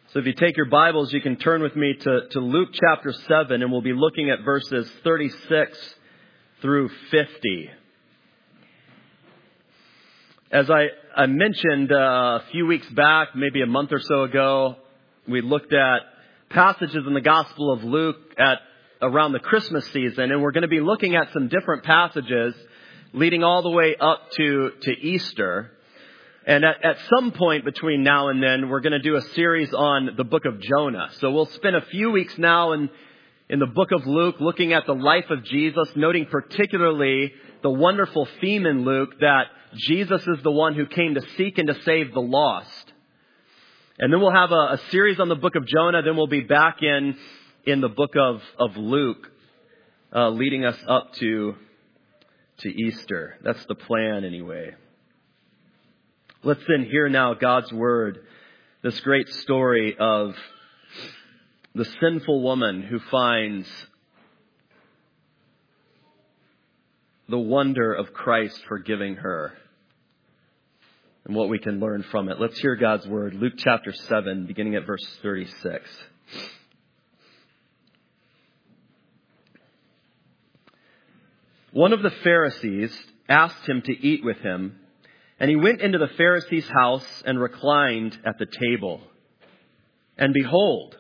So if you take your Bibles, you can turn with me to Luke chapter 7, and we'll be looking at verses 36 through 50. As I mentioned a few weeks back, maybe a month or so ago, we looked at passages in the Gospel of Luke at around the Christmas season, and we're going to be looking at some different passages leading all the way up to Easter. And at some point between now and then, we're going to do a series on the book of Jonah. So we'll spend a few weeks now in the book of Luke looking at the life of Jesus, noting particularly the wonderful theme in Luke that Jesus is the one who came to seek and to save the lost. And then we'll have a series on the book of Jonah. Then we'll be back in the book of Luke, leading us up to Easter. That's the plan anyway. Let's then hear now God's word, this great story of the sinful woman who finds the wonder of Christ forgiving her and what we can learn from it. Let's hear God's word. Luke chapter 7, beginning at verse 36. One of the Pharisees asked him to eat with him, and he went into the Pharisee's house and reclined at the table. And behold,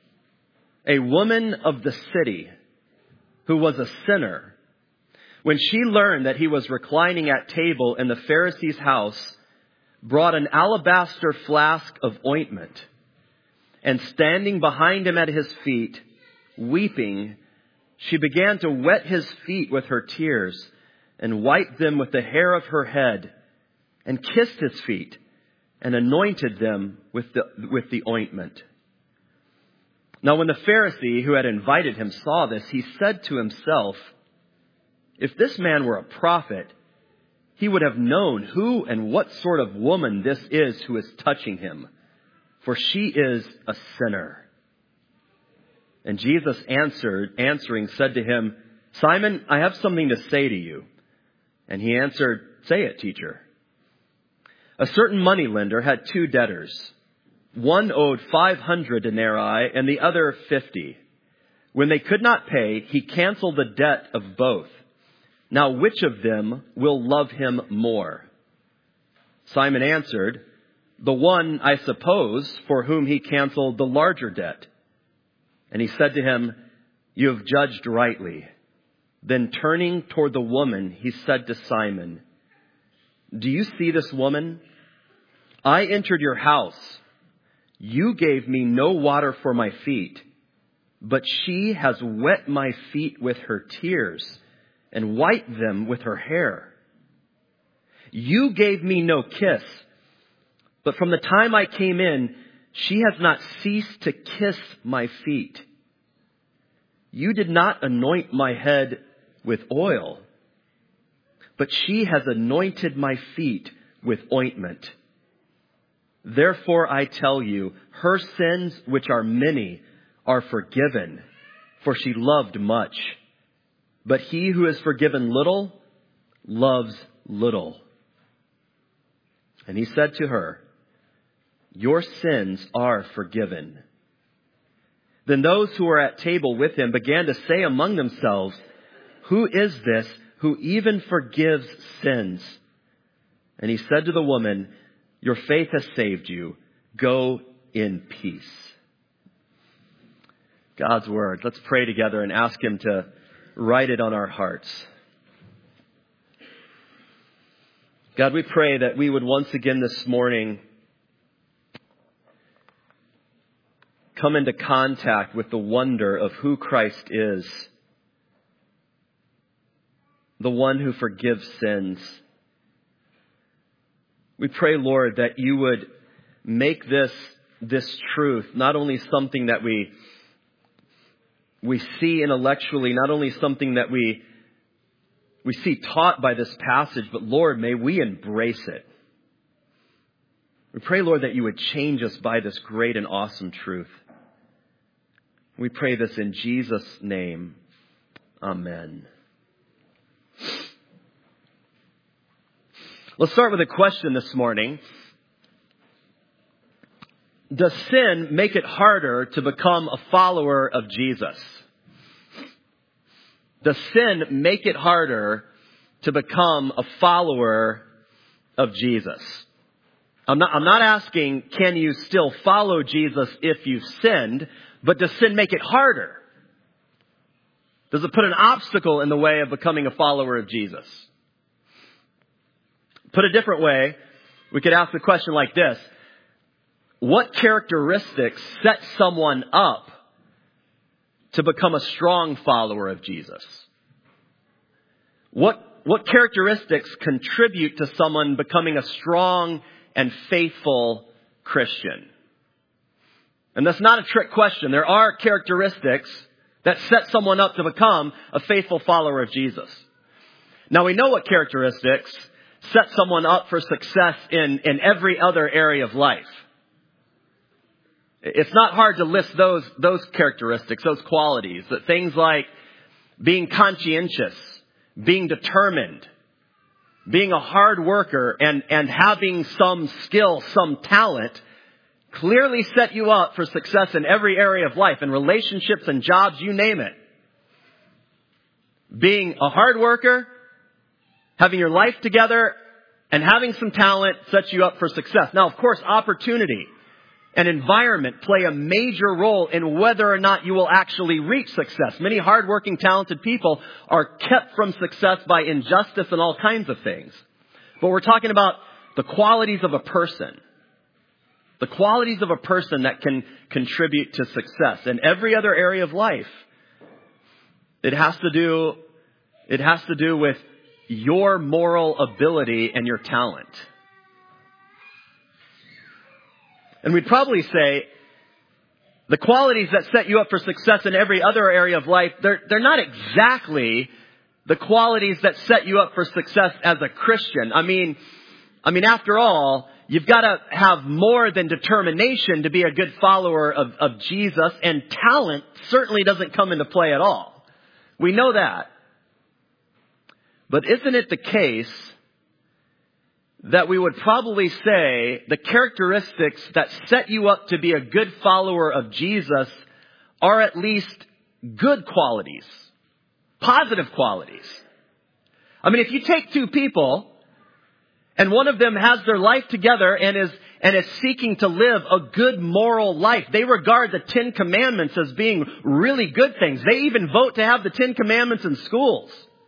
a woman of the city who was a sinner, when she learned that he was reclining at table in the Pharisee's house, brought an alabaster flask of ointment, and standing behind him at his feet, weeping, she began to wet his feet with her tears and wiped them with the hair of her head, and kissed his feet and anointed them with the ointment. Now when the Pharisee who had invited him saw this, he said to himself, "If this man were a prophet, he would have known who and what sort of woman this is who is touching him, for she is a sinner." And Jesus answering said to him, "Simon, I have something to say to you." And he answered, "Say it, teacher." A certain moneylender had two debtors. One owed 500 denarii and the other 50. When they could not pay, he canceled the debt of both. Now which of them will love him more? Simon answered, "The one, I suppose, for whom he canceled the larger debt." And he said to him, "You have judged rightly." Then turning toward the woman, he said to Simon, "Do you see this woman? I entered your house. You gave me no water for my feet, but she has wet my feet with her tears and wiped them with her hair. You gave me no kiss, but from the time I came in, she has not ceased to kiss my feet. You did not anoint my head with oil, but she has anointed my feet with ointment. Therefore I tell you, her sins, which are many, are forgiven, for she loved much. But he who is forgiven little, loves little." And he said to her, "Your sins are forgiven." Then those who were at table with him began to say among themselves, "Who is this who even forgives sins?" And he said to the woman, "Your faith has saved you. Go in peace." God's word. Let's pray together and ask him to write it on our hearts. God, we pray that we would once again this morning come into contact with the wonder of who Christ is, the one who forgives sins. We pray, Lord, that you would make this truth not only something that we see intellectually, not only something that we see taught by this passage, but Lord, may we embrace it. We pray, Lord, that you would change us by this great and awesome truth. We pray this in Jesus' name. Amen. Let's start with a question this morning. does sin make it harder to become a follower of Jesus? Does sin make it harder to become a follower of Jesus? I'm not asking, can you still follow Jesus if you've sinned, but does sin make it harder? Does it put an obstacle in the way of becoming a follower of Jesus? Put a different way, we could ask the question like this. What characteristics set someone up to become a strong follower of Jesus? What characteristics contribute to someone becoming a strong and faithful Christian? And that's not a trick question. There are characteristics that set someone up to become a faithful follower of Jesus. Now we know what characteristics set someone up for success in every other area of life. It's not hard to list those characteristics, those qualities. That things like being conscientious, being determined, being a hard worker, and having some skill, some talent, clearly set you up for success in every area of life, in relationships and jobs, you name it. Being a hard worker, having your life together, and having some talent sets you up for success. Now, of course, opportunity and environment play a major role in whether or not you will actually reach success. Many hardworking, talented people are kept from success by injustice and all kinds of things. But we're talking about the qualities of a person. The qualities of a person that can contribute to success in every other area of life. It has to do with your moral ability and your talent. And we'd probably say the qualities that set you up for success in every other area of life, they're not exactly the qualities that set you up for success as a Christian. I mean, after all, you've got to have more than determination to be a good follower of Jesus, and talent certainly doesn't come into play at all. We know that. But isn't it the case that we would probably say the characteristics that set you up to be a good follower of Jesus are at least good qualities, positive qualities? I mean, if you take two people and one of them has their life together and is seeking to live a good moral life, they regard the Ten Commandments as being really good things. They even vote to have the Ten Commandments in schools.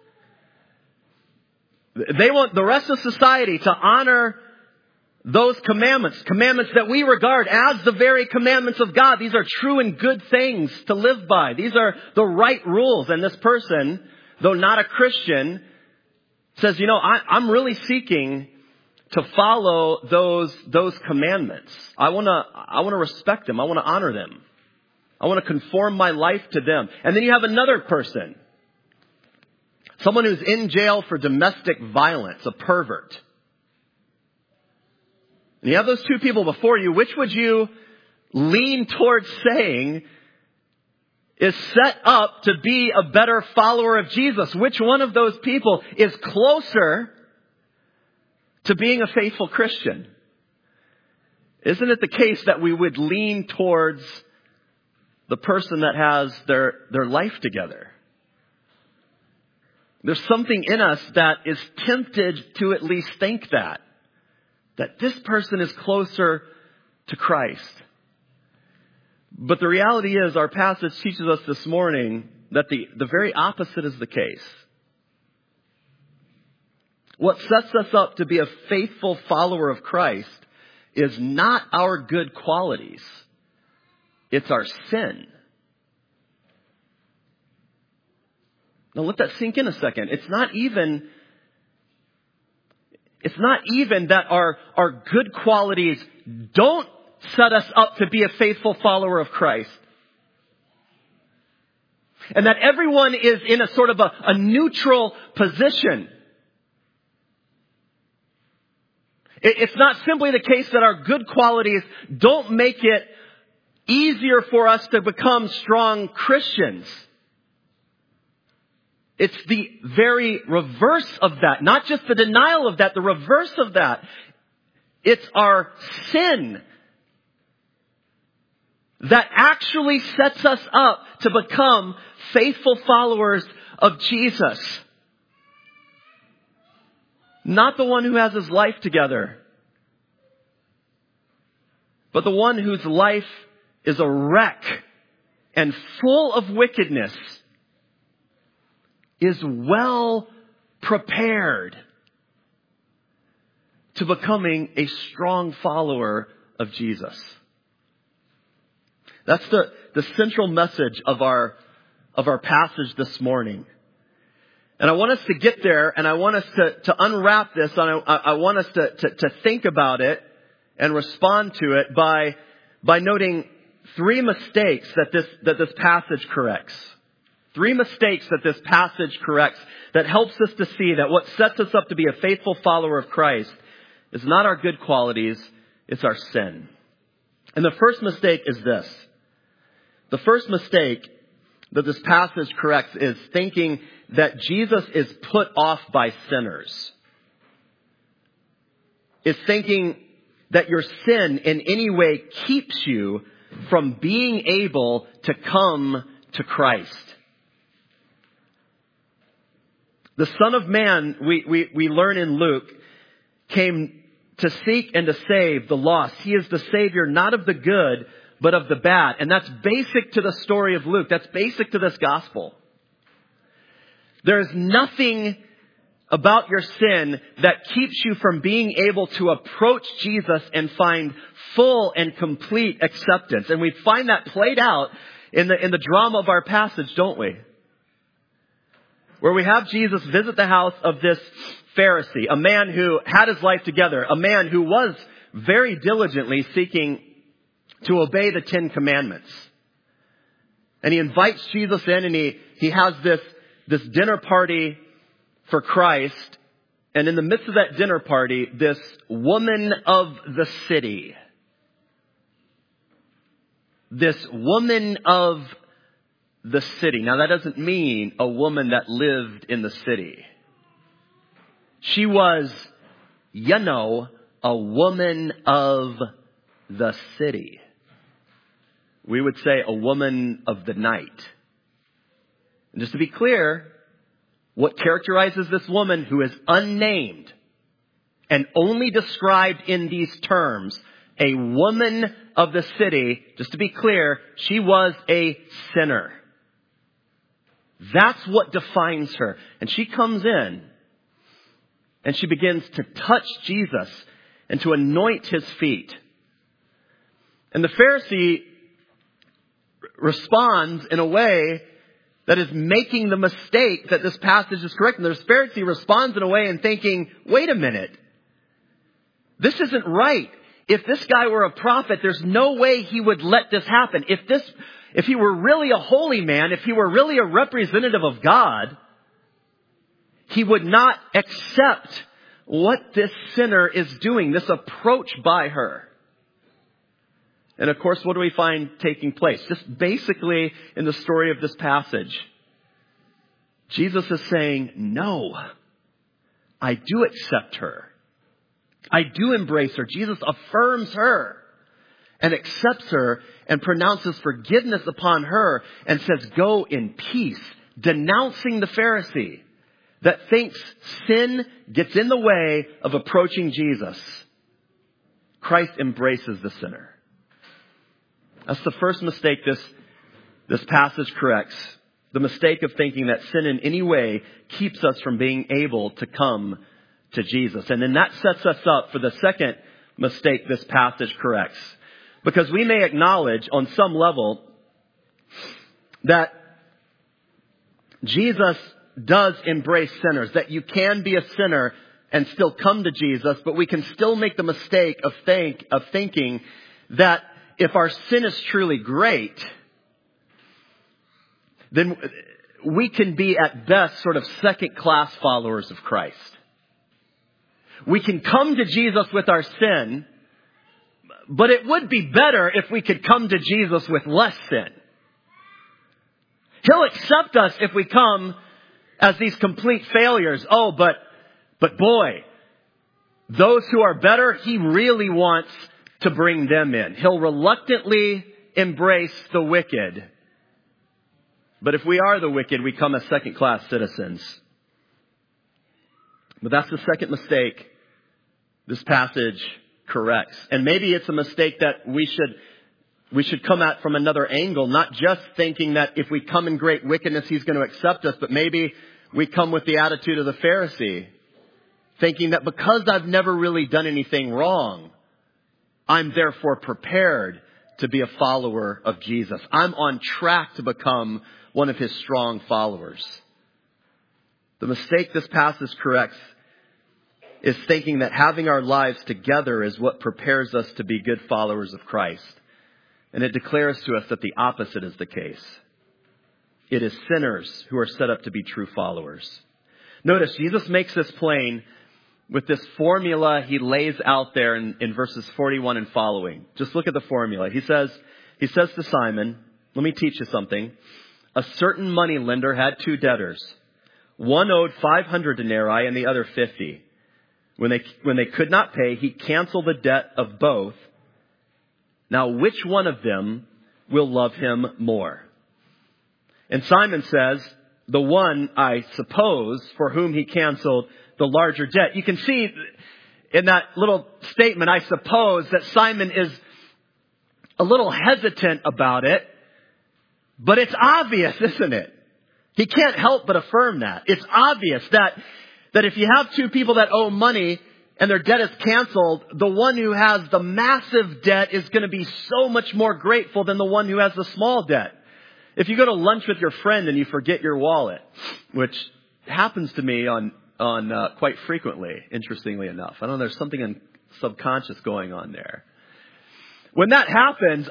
They want the rest of society to honor those commandments that we regard as the very commandments of God. These are true and good things to live by. These are the right rules. And this person, though not a Christian, says, I'm really seeking to follow those commandments. I want to respect them. I want to honor them. I want to conform my life to them. And then you have another person. Someone who's in jail for domestic violence, a pervert. And you have those two people before you. Which would you lean towards saying is set up to be a better follower of Jesus? Which one of those people is closer to being a faithful Christian? Isn't it the case that we would lean towards the person that has their life together? There's something in us that is tempted to at least think that this person is closer to Christ. But the reality is, our passage teaches us this morning that the very opposite is the case. What sets us up to be a faithful follower of Christ is not our good qualities. It's our sin. Now let that sink in a second. It's not even that our good qualities don't set us up to be a faithful follower of Christ. And that everyone is in a sort of a neutral position. It's not simply the case that our good qualities don't make it easier for us to become strong Christians. It's the very reverse of that. Not just the denial of that, the reverse of that. It's our sin that actually sets us up to become faithful followers of Jesus. Not the one who has his life together, but the one whose life is a wreck and full of wickedness is well prepared to becoming a strong follower of Jesus. That's the central message of our passage this morning. And I want us to get there, and I want us to unwrap this, and I want us to think about it and respond to it by noting 3 mistakes that this passage corrects. 3 mistakes that this passage corrects that helps us to see that what sets us up to be a faithful follower of Christ is not our good qualities, it's our sin. And the first mistake is this. The first mistake that this passage corrects is thinking that Jesus is put off by sinners. It's thinking that your sin in any way keeps you from being able to come to Christ. The Son of Man, we learn in Luke, came to seek and to save the lost. He is the Savior not of the good, but of the bad. And that's basic to the story of Luke. That's basic to this gospel. There is nothing about your sin that keeps you from being able to approach Jesus and find full and complete acceptance. And we find that played out in the drama of our passage, don't we? Where we have Jesus visit the house of this Pharisee, a man who had his life together, a man who was very diligently seeking to obey the 10 Commandments. And he invites Jesus in, and he has this dinner party for Christ. And in the midst of that dinner party, this woman of the city, Now that doesn't mean a woman that lived in the city. She was, a woman of the city. We would say a woman of the night. And just to be clear, what characterizes this woman who is unnamed and only described in these terms, a woman of the city, just to be clear, she was a sinner. That's what defines her. And she comes in and she begins to touch Jesus and to anoint his feet. And the Pharisee responds in a way that is making the mistake that this passage is correcting. The Pharisee responds in a way and thinking, wait a minute, this isn't right. If this guy were a prophet, there's no way he would let this happen. If he were really a holy man, if he were really a representative of God, he would not accept what this sinner is doing, this approach by her. And of course, what do we find taking place? Just basically in the story of this passage, Jesus is saying, no, I do accept her. I do embrace her. Jesus affirms her and accepts her and pronounces forgiveness upon her and says, go in peace, denouncing the Pharisee that thinks sin gets in the way of approaching Jesus. Christ embraces the sinner. That's the first mistake this passage corrects. The mistake of thinking that sin in any way keeps us from being able to come to Jesus. And then that sets us up for the second mistake this passage corrects. Because we may acknowledge on some level that Jesus does embrace sinners, that you can be a sinner and still come to Jesus, but we can still make the mistake of thinking that if our sin is truly great, then we can be at best sort of second-class followers of Christ. We can come to Jesus with our sin, but it would be better if we could come to Jesus with less sin. He'll accept us if we come as these complete failures. Oh, but boy, those who are better, he really wants to bring them in. He'll reluctantly embrace the wicked. But if we are the wicked, we come as second-class citizens. But that's the second mistake this passage corrects. And maybe it's a mistake that we should come at from another angle, not just thinking that if we come in great wickedness, He's going to accept us, but maybe we come with the attitude of the Pharisee, thinking that because I've never really done anything wrong, I'm therefore prepared to be a follower of Jesus. I'm on track to become one of His strong followers. The mistake this passage corrects is thinking that having our lives together is what prepares us to be good followers of Christ. And it declares to us that the opposite is the case. It is sinners who are set up to be true followers. Notice, Jesus makes this plain with this formula He lays out there in verses 41 and following. Just look at the formula. He says to Simon, let me teach you something. A certain money lender had two debtors. One owed 500 denarii and the other 50. When they could not pay, he canceled the debt of both. Now, which one of them will love him more? And Simon says, the one, I suppose, for whom he canceled the larger debt. You can see in that little statement, I suppose, that Simon is a little hesitant about it. But it's obvious, isn't it? He can't help but affirm that. It's obvious that if you have two people that owe money and their debt is canceled, the one who has the massive debt is going to be so much more grateful than the one who has the small debt. If you go to lunch with your friend and you forget your wallet, which happens to me on quite frequently, interestingly enough. I don't know, there's something subconscious going on there. When that happens,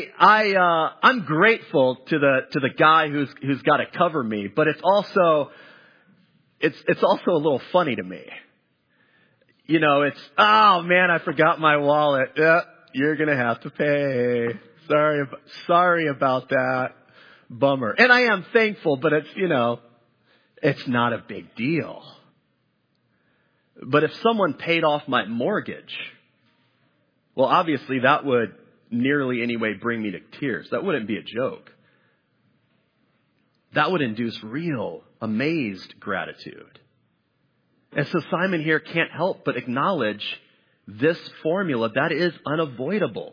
I'm grateful to the guy who's got to cover me, but it's also a little funny to me. You know, it's, oh man, I forgot my wallet. Yeah, you're going to have to pay. Sorry about that. Bummer. And I am thankful, but it's not a big deal. But if someone paid off my mortgage, well, obviously that would nearly anyway bring me to tears. That wouldn't be a joke. That would induce real, amazed gratitude. And so Simon here can't help but acknowledge this formula that is unavoidable.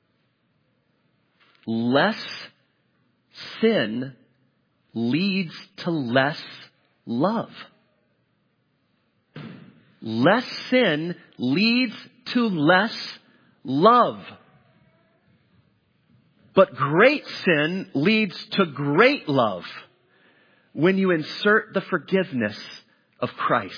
Less sin leads to less love. Less sin leads to less love. But great sin leads to great love when you insert the forgiveness of Christ.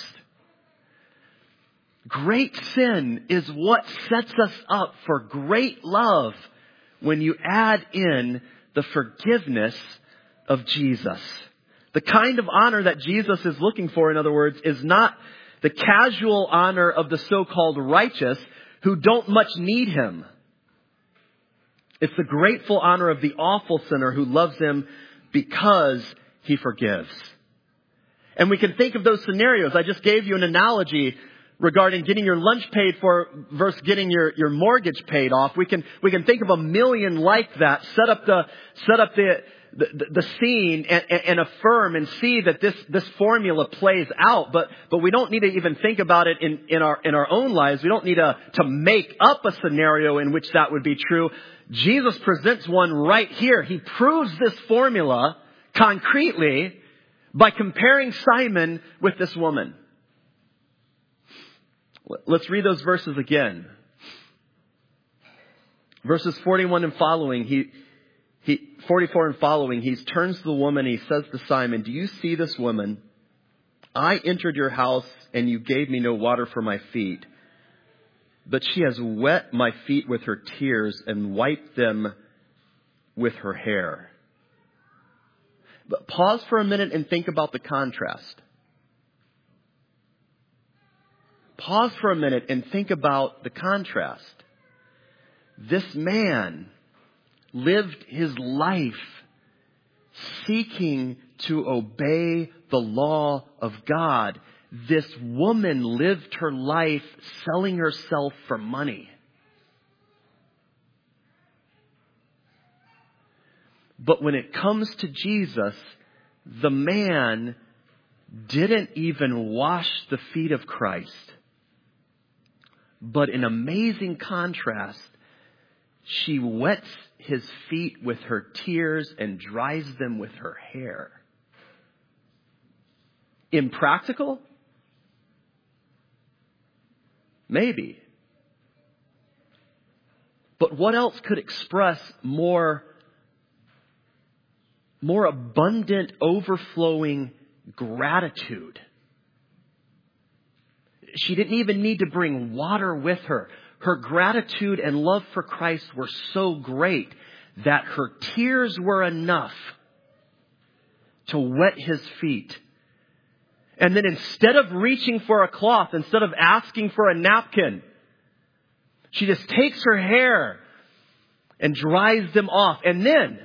Great sin is what sets us up for great love when you add in the forgiveness of Jesus. The kind of honor that Jesus is looking for, in other words, is not the casual honor of the so-called righteous who don't much need Him. It's the grateful honor of the awful sinner who loves Him because He forgives. And we can think of those scenarios. I just gave you an analogy regarding getting your lunch paid for versus getting your mortgage paid off. We can think of a million like that. Set up the scene and affirm and see that this formula plays out. But we don't need to even think about it in our own lives. We don't need to make up a scenario in which that would be true. Jesus presents one right here. He proves this formula concretely by comparing Simon with this woman. Let's read those verses again. Verses 41 and following, 44 and following, he turns to the woman, he says to Simon, "Do you see this woman? I entered your house and you gave me no water for my feet, but she has wet my feet with her tears and wiped them with her hair." But pause for a minute and think about the contrast. Pause for a minute and think about the contrast. This man lived his life seeking to obey the law of God. This woman lived her life selling herself for money. But when it comes to Jesus, the man didn't even wash the feet of Christ. But in amazing contrast, she wets his feet with her tears and dries them with her hair. Impractical? Maybe. But what else could express more abundant, overflowing gratitude? She didn't even need to bring water with her. Her gratitude and love for Christ were so great that her tears were enough to wet his feet. And then instead of reaching for a cloth, instead of asking for a napkin, she just takes her hair and dries them off. And then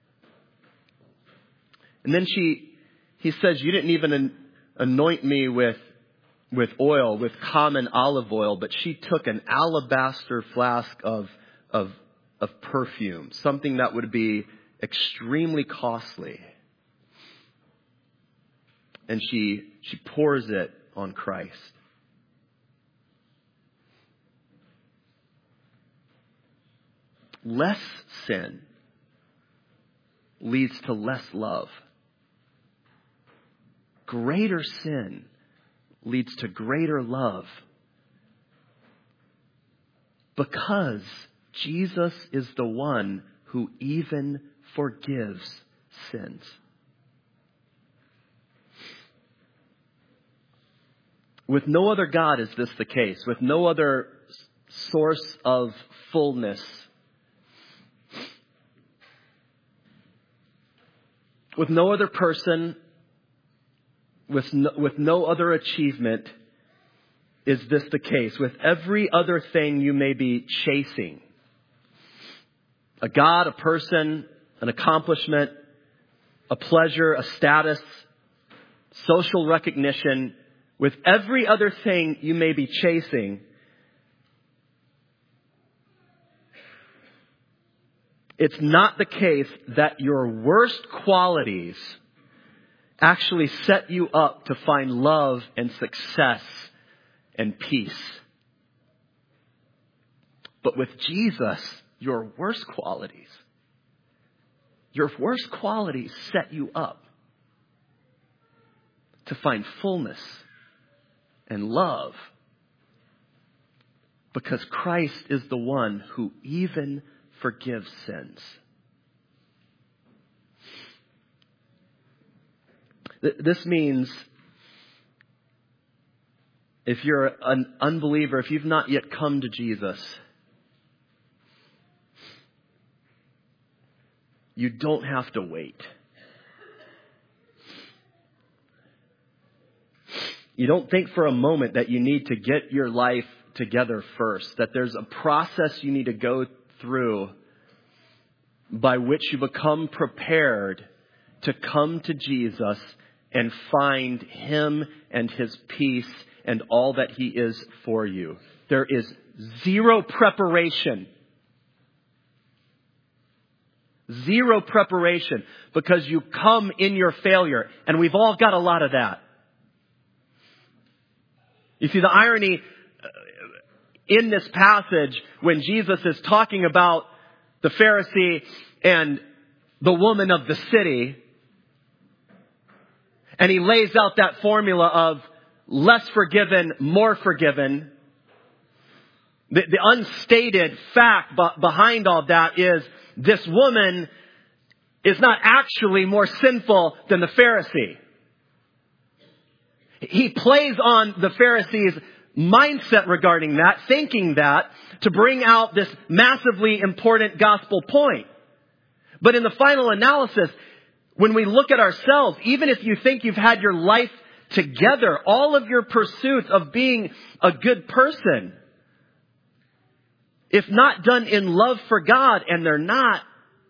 he says, you didn't even anoint me with oil, with common olive oil, but she took an alabaster flask of perfume, something that would be extremely costly. And she pours it on Christ. Less sin leads to less love. Greater sin leads to greater love. Because Jesus is the one who even forgives sins. With no other God is this the case. With no other source of fullness. With no other person, with no other achievement is this the case. With every other thing you may be chasing. A God, a person, an accomplishment, a pleasure, a status, social recognition. With every other thing you may be chasing, it's not the case that your worst qualities actually set you up to find love and success and peace. But with Jesus, your worst qualities set you up to find fullness and love, because Christ is the one who even forgives sins. This means if you're an unbeliever, if you've not yet come to Jesus, you don't have to wait. You don't think for a moment that you need to get your life together first, that there's a process you need to go through by which you become prepared to come to Jesus and find Him and His peace and all that He is for you. There is zero preparation. Zero preparation, because you come in your failure, and we've all got a lot of that. You see the irony in this passage when Jesus is talking about the Pharisee and the woman of the city, and he lays out that formula of less forgiven, more forgiven. The unstated fact behind all that is this woman is not actually more sinful than the Pharisee. He plays on the Pharisees' mindset regarding that, thinking that to bring out this massively important gospel point. But in the final analysis, when we look at ourselves, even if you think you've had your life together, all of your pursuits of being a good person, if not done in love for God, and they're not,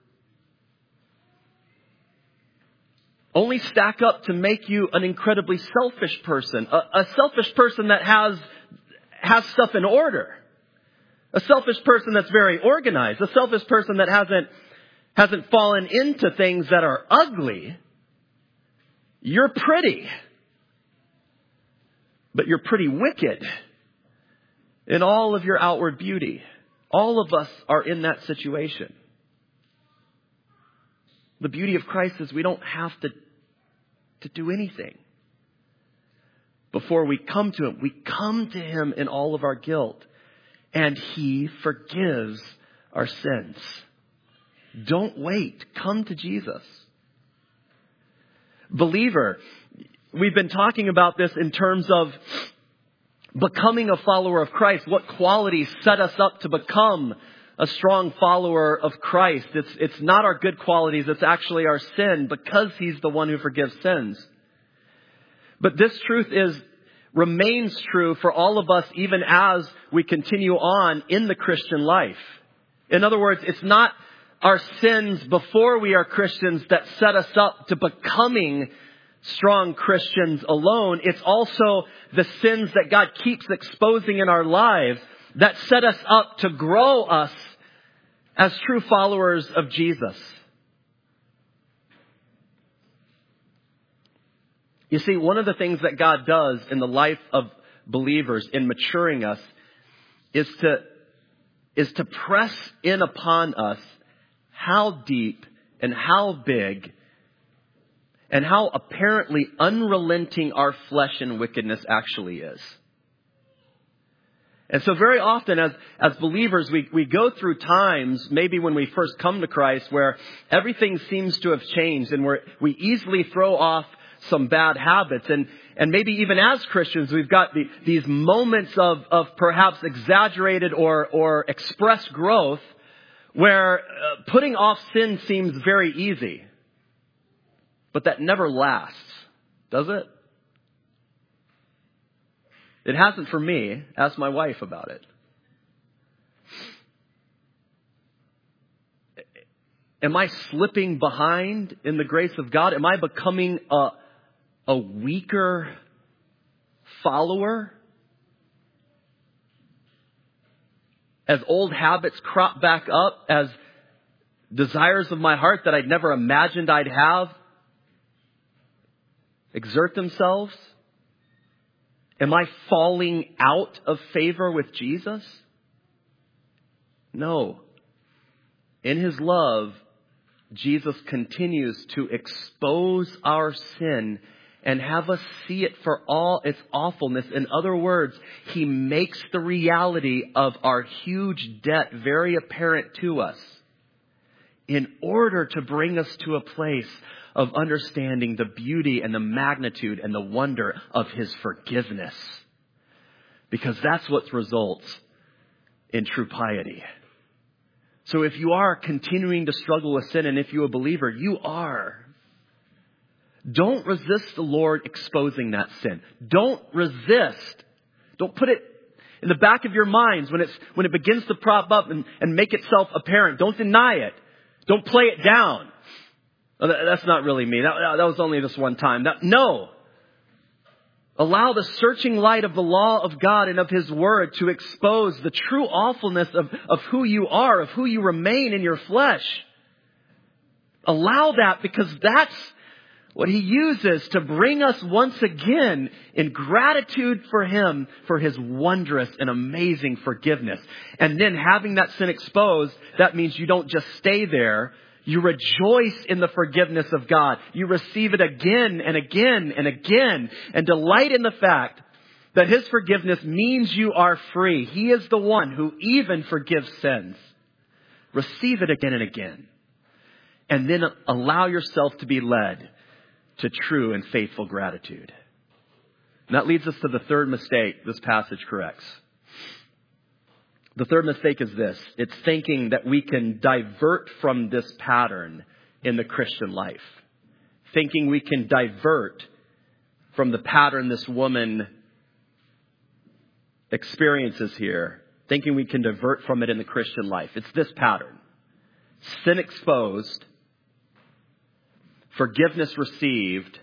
only stack up to make you an incredibly selfish person. A selfish person that has stuff in order. A selfish person that's very organized. A selfish person that hasn't fallen into things that are ugly. You're pretty, but you're pretty wicked in all of your outward beauty. All of us are in that situation. The beauty of Christ is we don't have to do anything before we come to Him. We come to Him in all of our guilt, and He forgives our sins. Don't wait. Come to Jesus. Believer, we've been talking about this in terms of becoming a follower of Christ. What qualities set us up to become a strong follower of Christ? It's not our good qualities. It's actually our sin, because He's the one who forgives sins. But this truth remains true for all of us, even as we continue on in the Christian life. In other words, it's not our sins before we are Christians that set us up to becoming strong Christians alone. It's also the sins that God keeps exposing in our lives that set us up to grow us as true followers of Jesus. You see, one of the things that God does in the life of believers in maturing us is to press in upon us how deep and how big and how apparently unrelenting our flesh and wickedness actually is. And so very often as believers, we go through times, maybe when we first come to Christ, where everything seems to have changed, and we easily throw off some bad habits. And maybe even as Christians, we've got these moments of perhaps exaggerated or expressed growth, where putting off sin seems very easy. But that never lasts, does it? It hasn't for me. Ask my wife about it. Am I slipping behind in the grace of God? Am I becoming a weaker follower? As old habits crop back up, as desires of my heart that I'd never imagined I'd have exert themselves? Am I falling out of favor with Jesus? No. In His love, Jesus continues to expose our sin and have us see it for all its awfulness. In other words, He makes the reality of our huge debt very apparent to us in order to bring us to a place of understanding the beauty and the magnitude and the wonder of His forgiveness. Because that's what results in true piety. So if you are continuing to struggle with sin, and if you're a believer, you are. Don't resist the Lord exposing that sin. Don't resist. Don't put it in the back of your minds when it begins to prop up and make itself apparent. Don't deny it. Don't play it down. That's not really me. That was only this one time. No. Allow the searching light of the law of God and of His Word to expose the true awfulness of who you are, of who you remain in your flesh. Allow that, because that's what He uses to bring us once again in gratitude for Him, for His wondrous and amazing forgiveness. And then having that sin exposed, that means you don't just stay there. You rejoice in the forgiveness of God. You receive it again and again and again, and delight in the fact that His forgiveness means you are free. He is the one who even forgives sins. Receive it again and again. And then allow yourself to be led to true and faithful gratitude. And that leads us to the third mistake this passage corrects. The third mistake is this. It's thinking that we can divert from this pattern in the Christian life. Thinking we can divert from the pattern this woman experiences here. Thinking we can divert from it in the Christian life. It's this pattern. Sin exposed. Forgiveness received.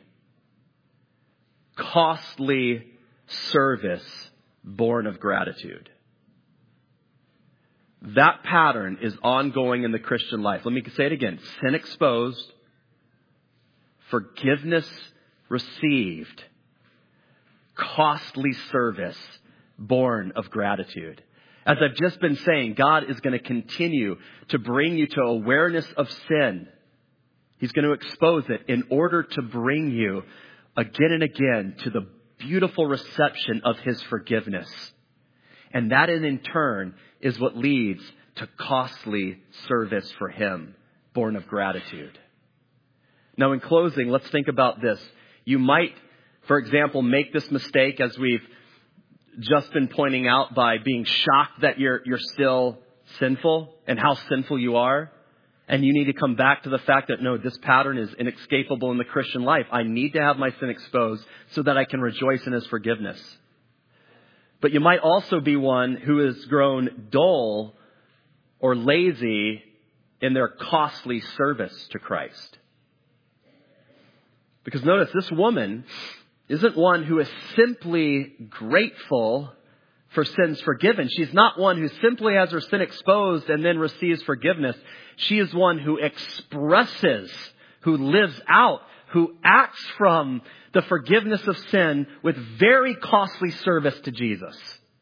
Costly service born of gratitude. That pattern is ongoing in the Christian life. Let me say it again. Sin exposed, forgiveness received, costly service born of gratitude. As I've just been saying, God is going to continue to bring you to awareness of sin. He's going to expose it in order to bring you again and again to the beautiful reception of His forgiveness. And that in turn is what leads to costly service for Him, born of gratitude. Now in closing, let's think about this. You might, for example, make this mistake as we've just been pointing out by being shocked that you're still sinful and how sinful you are. And you need to come back to the fact that, no, this pattern is inescapable in the Christian life. I need to have my sin exposed so that I can rejoice in His forgiveness. But you might also be one who has grown dull or lazy in their costly service to Christ. Because notice, this woman isn't one who is simply grateful for sins forgiven. She's not one who simply has her sin exposed and then receives forgiveness. She is one who expresses, who lives out, who acts from the forgiveness of sin with very costly service to Jesus.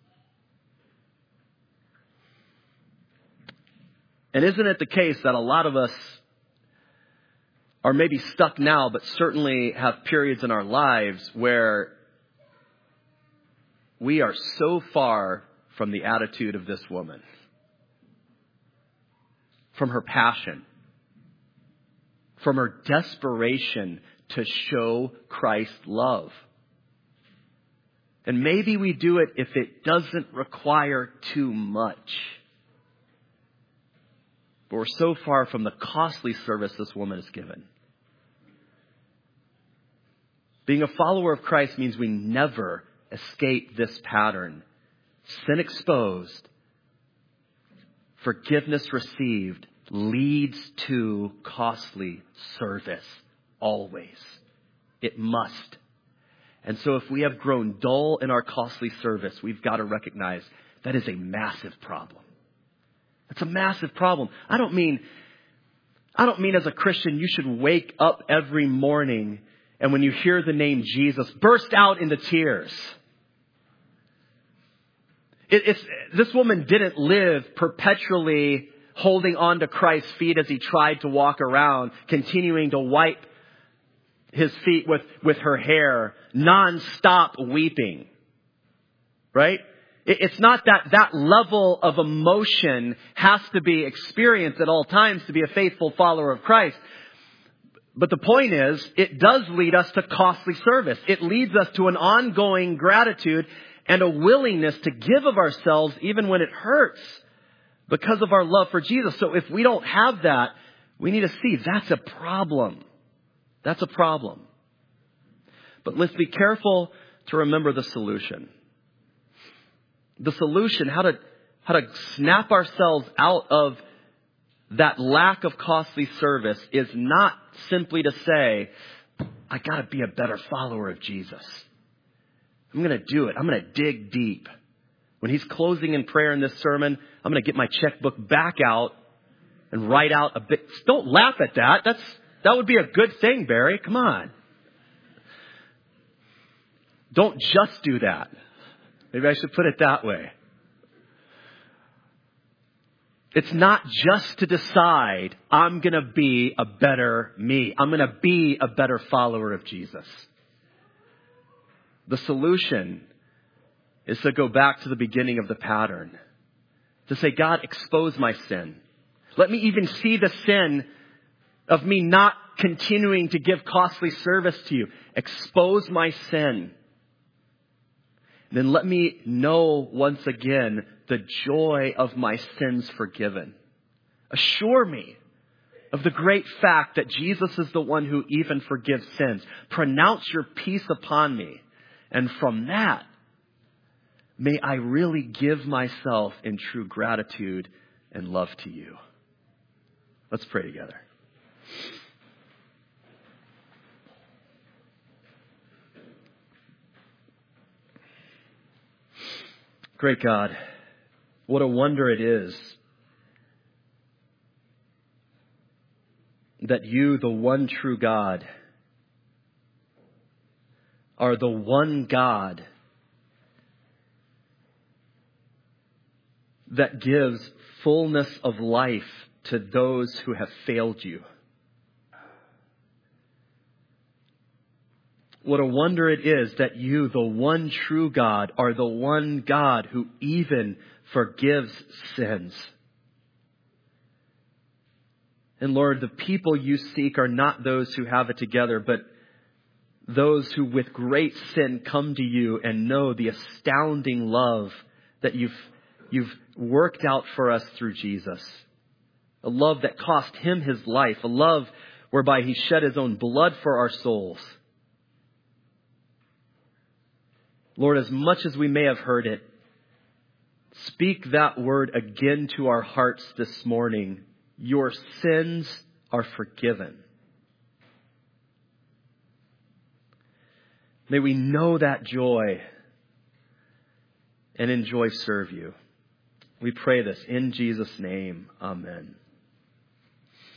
And isn't it the case that a lot of us are maybe stuck now, but certainly have periods in our lives where we are so far from the attitude of this woman, from her passion, from her desperation to show Christ's love. And maybe we do it if it doesn't require too much. But we're so far from the costly service this woman has given. Being a follower of Christ means we never escape this pattern. Sin exposed, forgiveness received leads to costly service. Always. It must. And so if we have grown dull in our costly service, we've got to recognize that is a massive problem. It's a massive problem. I don't mean as a Christian you should wake up every morning and when you hear the name Jesus, burst out into tears. This woman didn't live perpetually holding on to Christ's feet as He tried to walk around, continuing to wipe His feet with her hair, non-stop weeping. Right? It's not that level of emotion has to be experienced at all times to be a faithful follower of Christ. But the point is, it does lead us to costly service. It leads us to an ongoing gratitude and a willingness to give of ourselves even when it hurts because of our love for Jesus. So if we don't have that, we need to see that's a problem. That's a problem. But let's be careful to remember the solution. The solution, how to snap ourselves out of that lack of costly service is not simply to say, I got to be a better follower of Jesus. I'm going to do it. I'm going to dig deep. When He's closing in prayer in this sermon, I'm going to get my checkbook back out and write out a bit. Don't laugh at that. That would be a good thing, Barry. Come on. Don't just do that. Maybe I should put it that way. It's not just to decide, I'm going to be a better me. I'm going to be a better follower of Jesus. The solution is to go back to the beginning of the pattern. To say, God, expose my sin. Let me even see the sin of me not continuing to give costly service to you. Expose my sin. Then let me know once again the joy of my sins forgiven. Assure me of the great fact that Jesus is the one who even forgives sins. Pronounce your peace upon me. And from that, may I really give myself in true gratitude and love to you. Let's pray together. Great God, what a wonder it is that you, the one true God, are the one God that gives fullness of life to those who have failed you. What a wonder it is that you, the one true God, are the one God who even forgives sins. And Lord, the people you seek are not those who have it together, but those who with great sin come to you and know the astounding love that you've worked out for us through Jesus. A love that cost him his life, a love whereby he shed his own blood for our souls. Lord, as much as we may have heard it, speak that word again to our hearts this morning. Your sins are forgiven. May we know that joy and enjoy serve you. We pray this in Jesus' name. Amen.